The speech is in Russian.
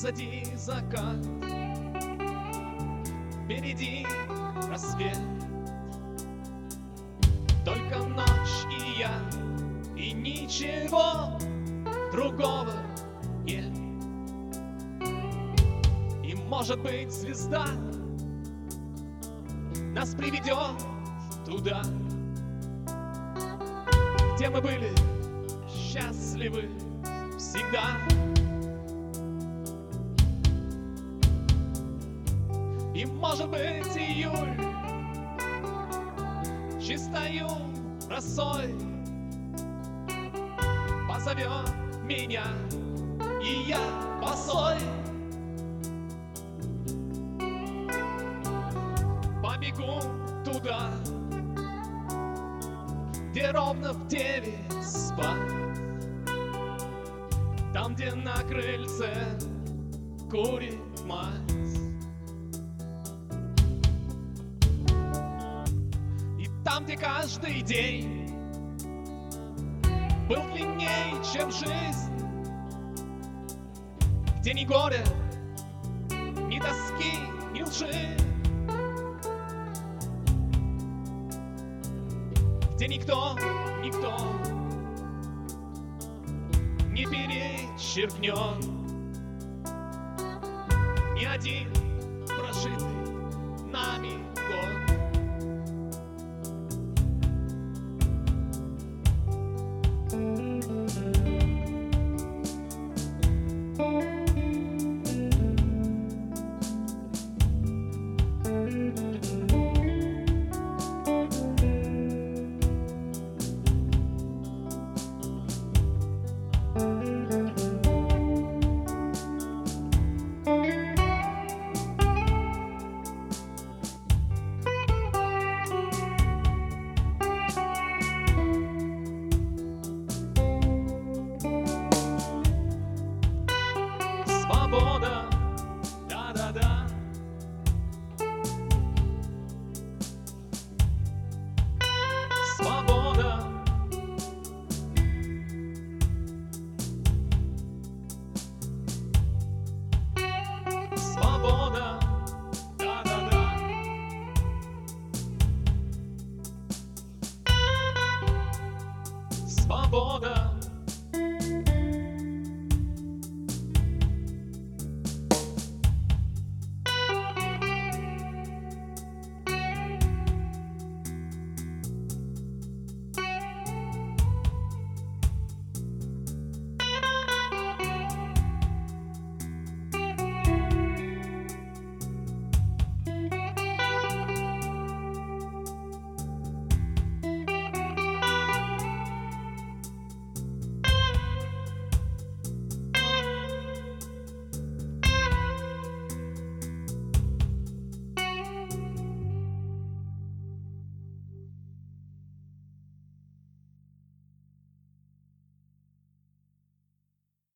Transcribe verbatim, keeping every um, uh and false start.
Позади закат, впереди рассвет. Только ночь и я, и ничего другого нет. И может быть звезда нас приведет туда, где мы были счастливы всегда. И может быть июль чистою росой позовет меня, и я босой побегу туда, где ровно в девять спать, там, где на крыльце курит мать. Там, где каждый день был длиннее, чем жизнь, где ни горя, ни тоски, ни лжи, где никто, никто не перечеркнет ни один прожитый нами